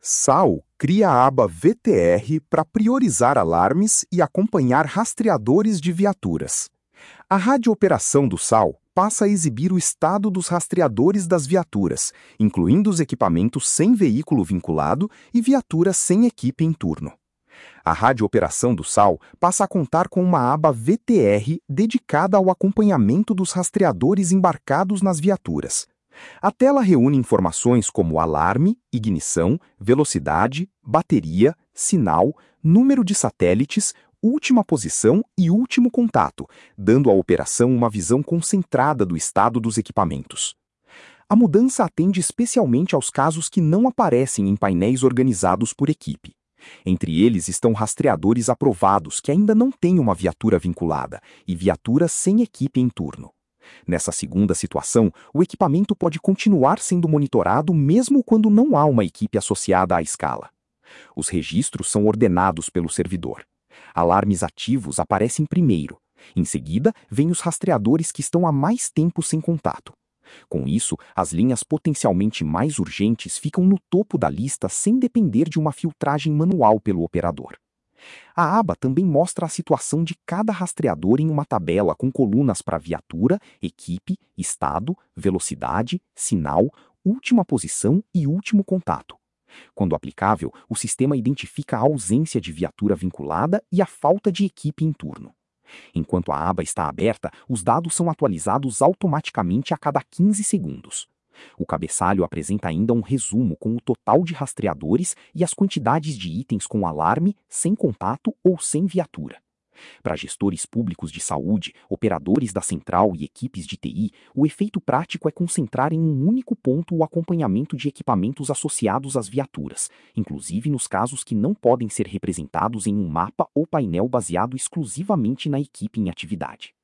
SAL cria a aba VTR para priorizar alarmes e acompanhar rastreadores de viaturas. A radiooperação do SAL passa a exibir o estado dos rastreadores das viaturas, incluindo os equipamentos sem veículo vinculado e viaturas sem equipe em turno. A radiooperação do SAL passa a contar com uma aba VTR dedicada ao acompanhamento dos rastreadores embarcados nas viaturas. A tela reúne informações como alarme, ignição, velocidade, bateria, sinal, número de satélites, última posição e último contato, dando à operação uma visão concentrada do estado dos equipamentos. A mudança atende especialmente aos casos que não aparecem em painéis organizados por equipe. Entre eles estão rastreadores aprovados que ainda não têm uma viatura vinculada e viaturas sem equipe em turno. Nessa segunda situação, o equipamento pode continuar sendo monitorado mesmo quando não há uma equipe associada à escala. Os registros são ordenados pelo servidor. Alarmes ativos aparecem primeiro. Em seguida, vêm os rastreadores que estão há mais tempo sem contato. Com isso, as linhas potencialmente mais urgentes ficam no topo da lista sem depender de uma filtragem manual pelo operador. A aba também mostra a situação de cada rastreador em uma tabela com colunas para viatura, equipe, estado, velocidade, sinal, última posição e último contato. Quando aplicável, o sistema identifica a ausência de viatura vinculada e a falta de equipe em turno. Enquanto a aba está aberta, os dados são atualizados automaticamente a cada 15 segundos. O cabeçalho apresenta ainda um resumo com o total de rastreadores e as quantidades de itens com alarme, sem contato ou sem viatura. Para gestores públicos de saúde, operadores da central e equipes de TI, o efeito prático é concentrar em um único ponto o acompanhamento de equipamentos associados às viaturas, inclusive nos casos que não podem ser representados em um mapa ou painel baseado exclusivamente na equipe em atividade.